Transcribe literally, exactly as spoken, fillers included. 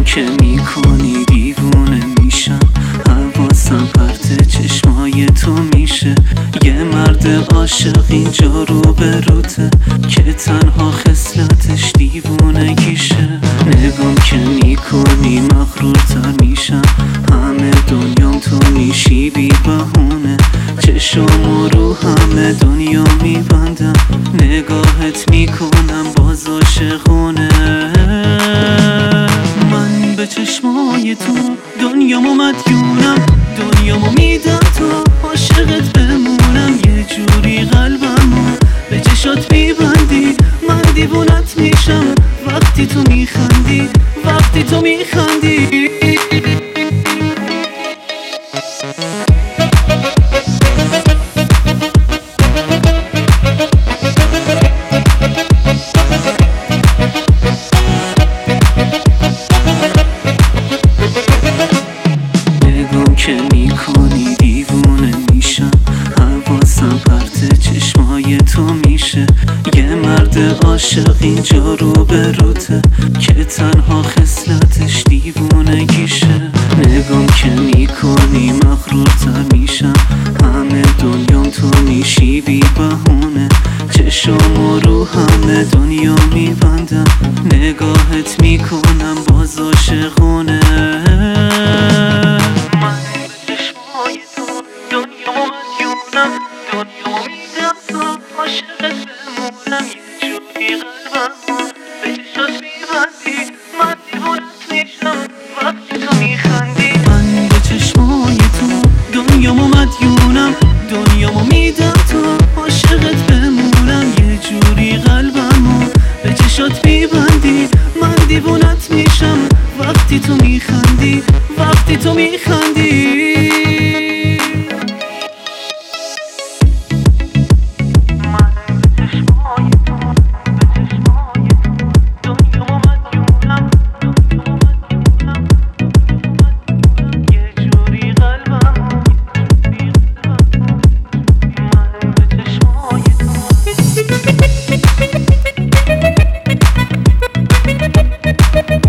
که میکنی دیوونه میشم، حواسم پرت چشمای تو میشه. یه مرد عاشق اینجا رو به روته که تنها خصلتش دیوونگیشه. نگام که میکنی مغرورتر میشم، همه دنیام تو میشی بی بهونه. چشم رو همه دنیا میبندم، نگاهت میکنم باز عاشقونه. من به چشمای تو دنیامو مدیونم، دنیامو میدم تا عاشقت بمونم. یه جوری قلبمو به چشات میبندی، من دیوونت میشم وقتی تو میخندی، وقتی تو میخندی. که میکنی دیوونه میشم، حواسم پرت چشمای تو میشه. یه مرد عاشق اینجا رو به روته که تنها خصلتش دیوونگیشه. نگام که میکنی مغرورتر میشم، همه دنیام تو میشی بی بهونه. چشم رو همه دنیا میبندم، نگاهت میکنم باز عاشقونه. دنیامو مدیونم، دنیامو میدم تا عاشقت بمونم. یه جوری قلبمو به چشات میبندی، من دیوونت میشم وقتی تو میخندی. من به چشمای تو دنیامو مدیونم، دنیامو میدم تا عاشقت بمونم. یه جوری قلبمو به چشات میبندی، من دیوونت میشم وقتی تو میخندی، وقتی تو میخندی. We'll be right back.